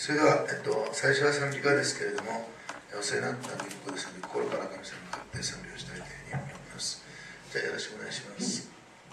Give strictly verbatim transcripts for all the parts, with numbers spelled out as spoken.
それでは、えっと、最初は賛美歌ですけれども、お世話になったということですので、心から神様に向かって賛美をしたいというふうに思います。じゃあよろしくお願いします。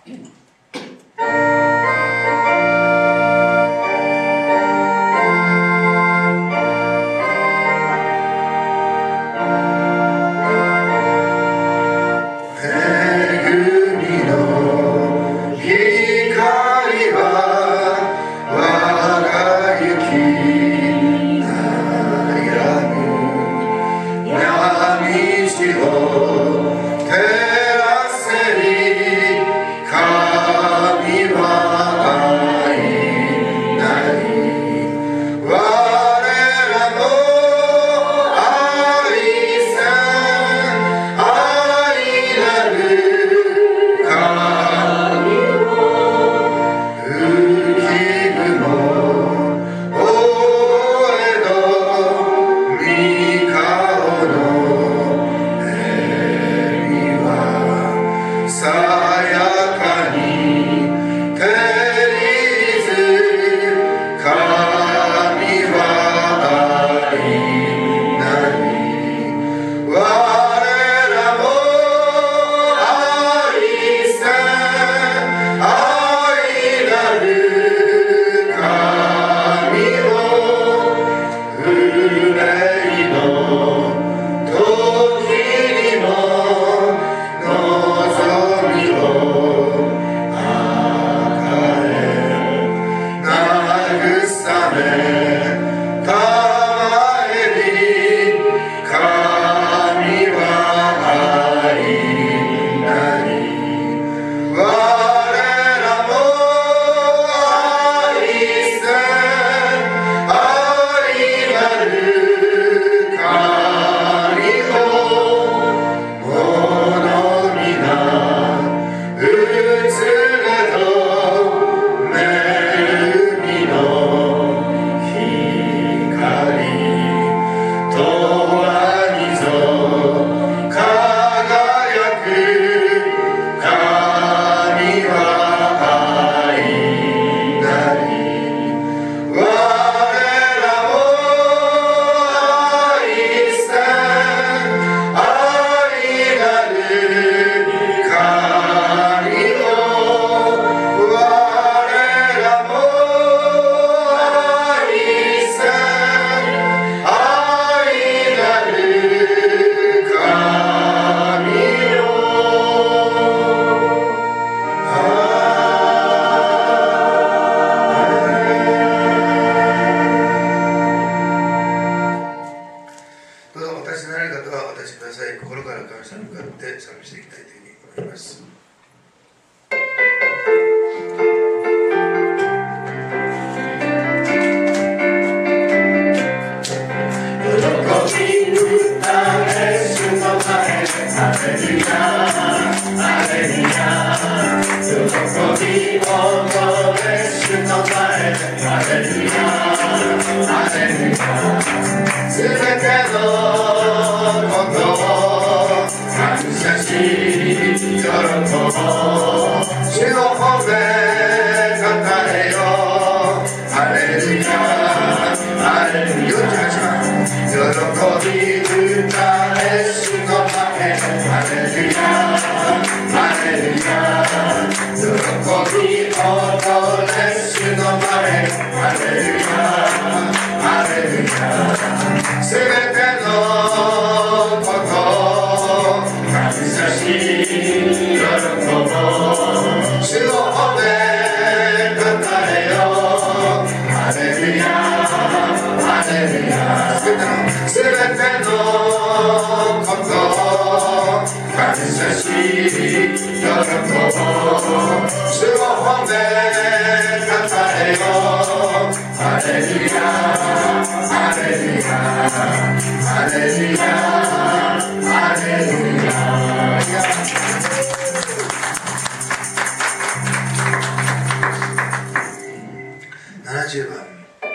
ななじゅうばん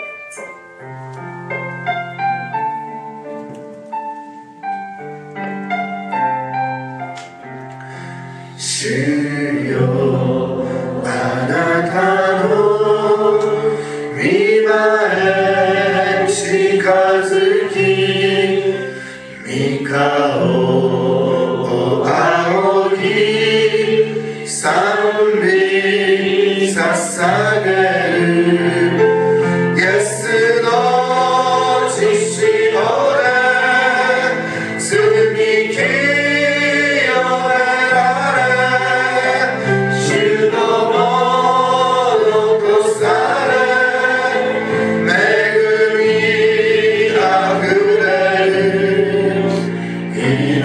主よあなたの御前顔を仰ぎ賛美捧げるイエスの血潮で罪清められ主のものとされ恵みあふれる命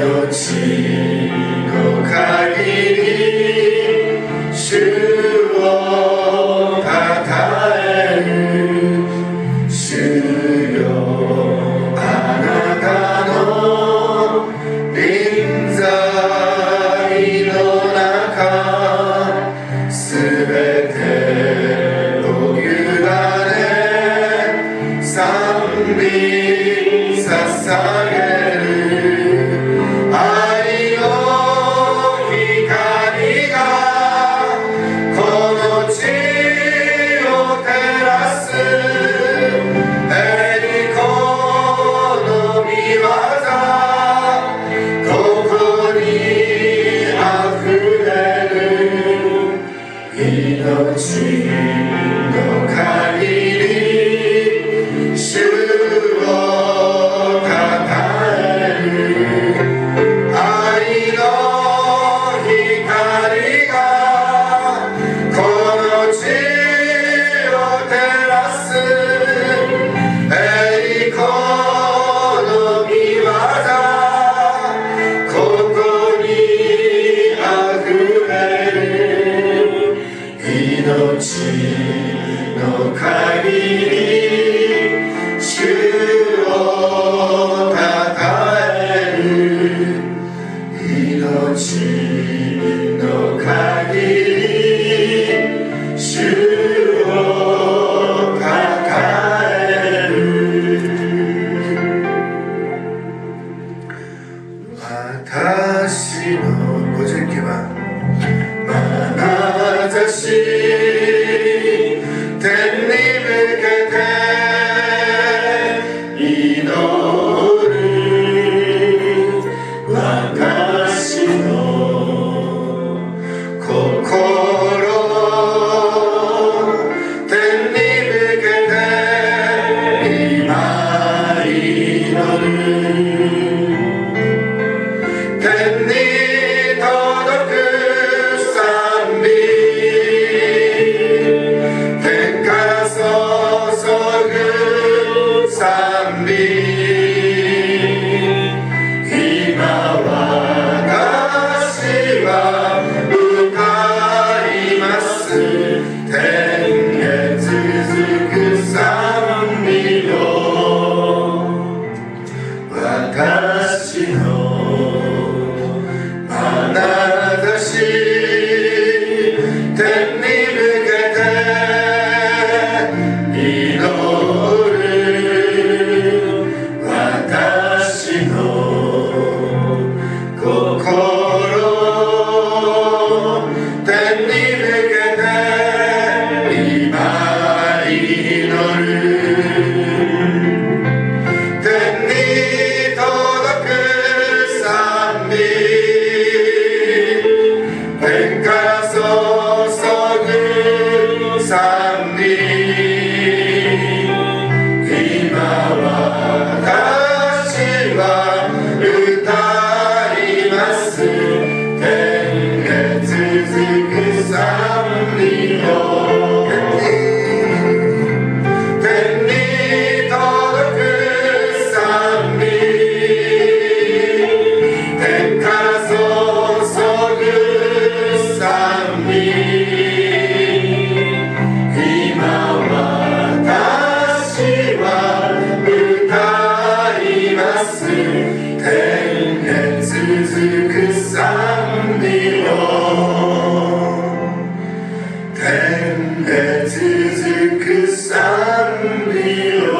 の限り主をたたえる主よあなたの臨在の中すべてを委ね賛美捧げる愛の光がこの地を照らす栄光の御業ここにあふれる命の限り主をたたえる愛の光がこの地を照らす栄光の御業ここにあふれる命の限り主をたたえる命の限り主をたたえる私のごじゅうきゅうばん眼差し天に向けて祈る私の心天に向けて今祈る天に届く賛美天から注ぐ賛美今私は歌います天へ続く賛美を私の眼差し天に向けて祈る私の心天に向けて今祈る天に届く賛美天から注ぐ賛美今私は歌います天へ続く賛美を天に届く賛美天から注ぐ賛美今私は歌います天へ続く賛美を天へ続く賛美を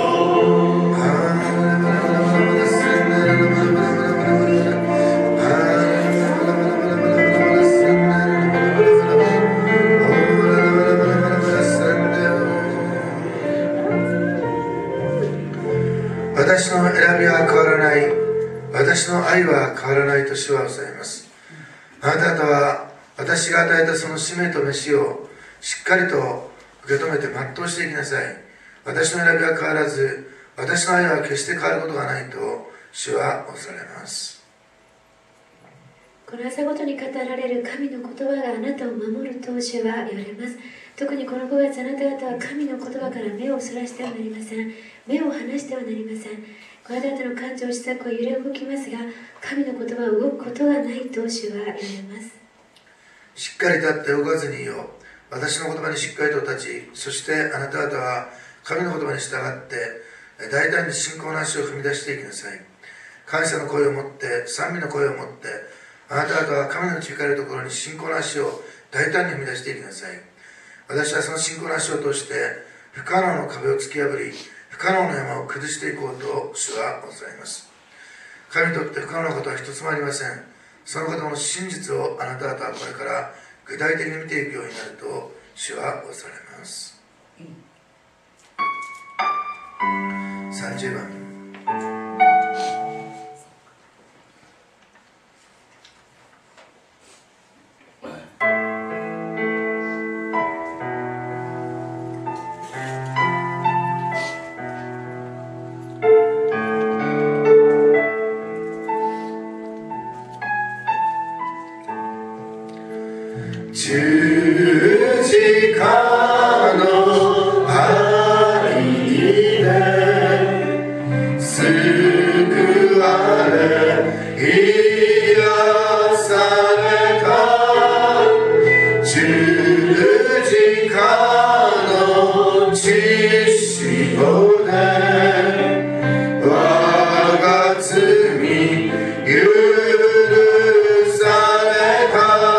私の選びは変わらない私の愛は変わらないと主はおっしゃいます。あなた方は私が与えたその使命と召しをしっかりと受け止めて全うしていきなさい。私の選びは変わらず、私の愛は決して変わることがないと主はおっしゃられます。 この朝ごとに語られる神の言葉があなたを守ると主は言われます。特にこのごがつ、あなた方は神の言葉から目をそらしてはなりません。目を離してはなりません。あなた方の感情、思索は揺れ動きますが、神の言葉は動くことがないと主は言われます。 しっかり立って動かずにいよう。私の言葉にしっかりと立ち、そしてあなた方は神の言葉に従って大胆に信仰の足を踏み出していきなさい。感謝の声を持って、賛美の声を持って、あなた方は神の導かれるところに信仰の足を大胆に踏み出していきなさい。私はその信仰の足を通して不可能の壁を突き破り、不可能の山を崩していこうと主はおっしゃいます。神にとって不可能なことは一つもありません。そのことの真実をあなた方はこれから具体的に見ていくようになると主はおっしゃられます。さんじゅうばん。十字架の愛で救われ癒された十字架の血潮で我が罪許された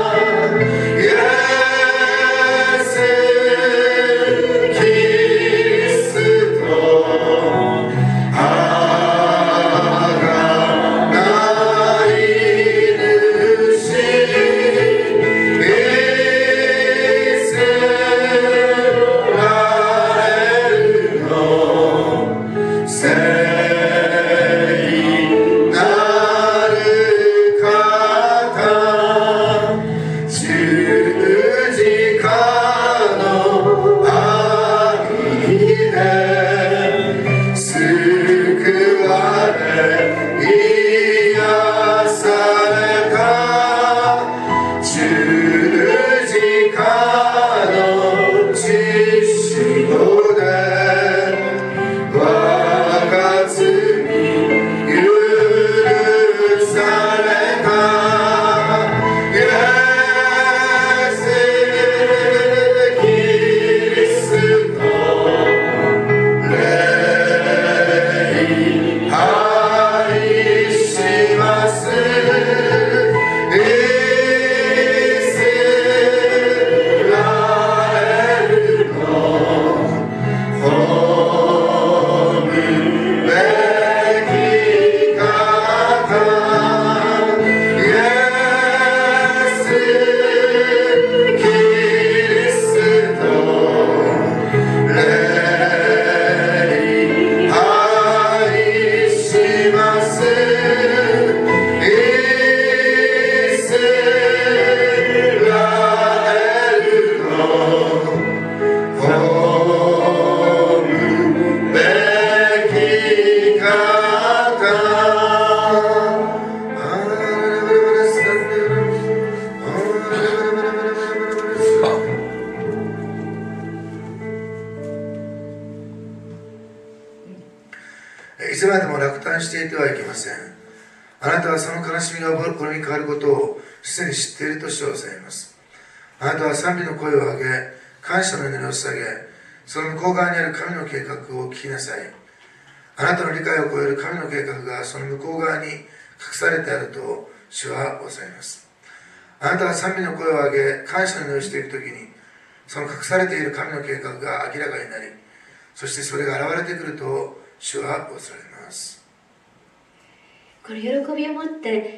いつまでも落胆していてはいけません。あなたはその悲しみがこれに変わることをすでに知っていると主はおっしゃいます。あなたは賛美の声を上げ、感謝の祈りを捧げ、その向こう側にある神の計画を聞きなさい。あなたの理解を超える神の計画がその向こう側に隠されてあると主はおっしゃいます。あなたが賛美の声を上げ、感謝の祈りをしているときに、その隠されている神の計画が明らかになり、そしてそれが現れてくると主はおっしゃられます。 これ喜びを持って、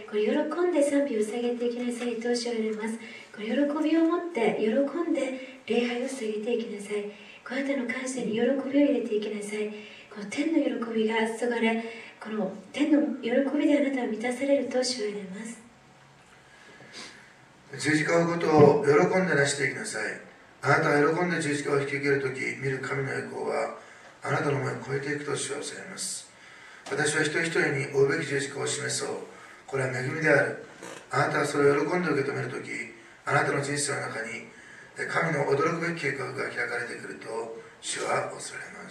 これ喜んで賛美を捧げていきなさいと主は言われます。これ喜びを持って喜んで礼拝を捧げていきなさい。このあなたの感謝に喜びを入れていきなさい。この天の喜びが注がれ、 この天の喜びであなたは満たされると主は言われます。 十字架を追うことを喜んでなしていきなさい。あなたが喜んで十字架を引き受けるとき、見る神の栄光はあなたの思いを超えていくと主はおっしゃいます。私は一人一人に負うべき十字架を示そう。これは恵みである。あなたはそれを喜んで受け止めるとき、あなたの人生の中に神の驚くべき計画が開かれてくると主は恐れます。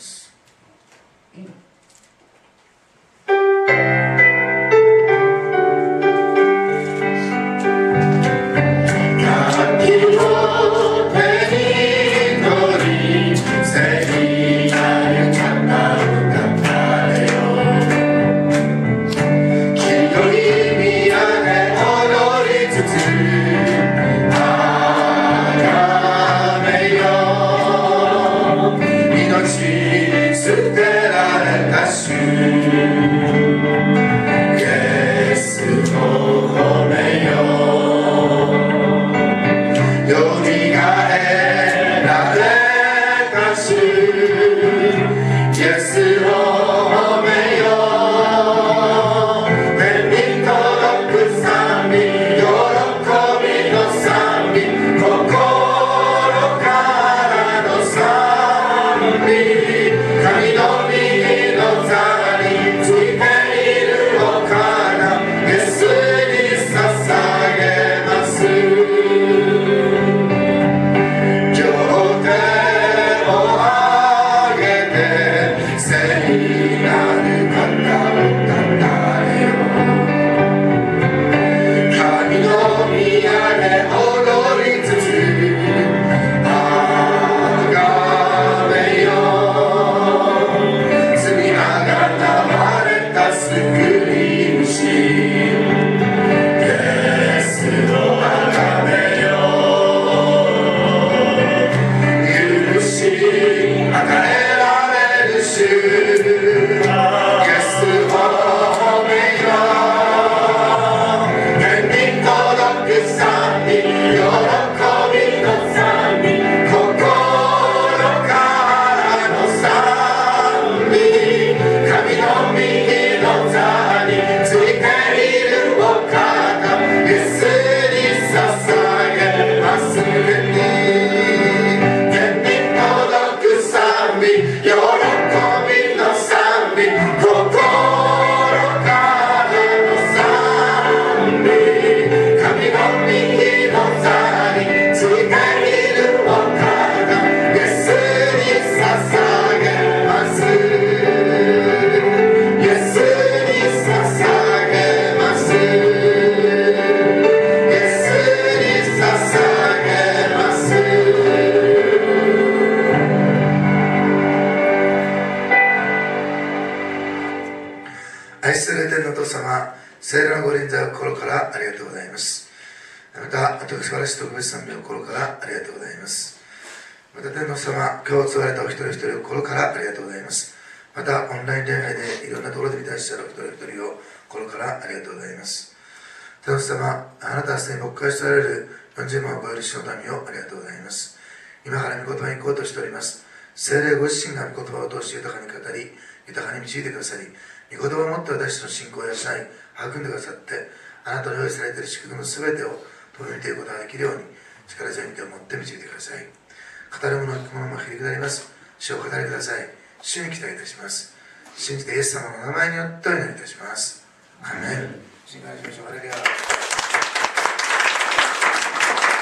愛する天のお父様、聖霊のご臨在を心からありがとうございます。また、素晴らしい特別賛美を心からありがとうございます。また、天のお父様、今日継がれたお一人一人を心からありがとうございます。また、オンライン礼拝でいろんなところで見たいしているお一人一人を心からありがとうございます。天のお父様、あなたはすでに牧会しておられるよんじゅうまんを超える主の民をありがとうございます。今から御言葉に行こうとしております。聖霊ご自身が御言葉を通して豊かに語り、豊かに導いてくださり、御言葉を持って私の信仰を養い、育んでくださって、あなたの用意されている祝福のすべてを共に見ていくことができるように、力強い御手を持って導いてください。語る者の聞く者も響きります。主を語りください。主に期待いたします。信じてイエス様の名前によってお祈りいたします。アーメン。信頼しましょう。ハレルヤ。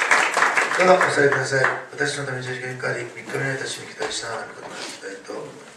どうぞお座りください。私のために十字架にかかり、みっかめになった主に期待しながら御言葉を聞きたいと思います。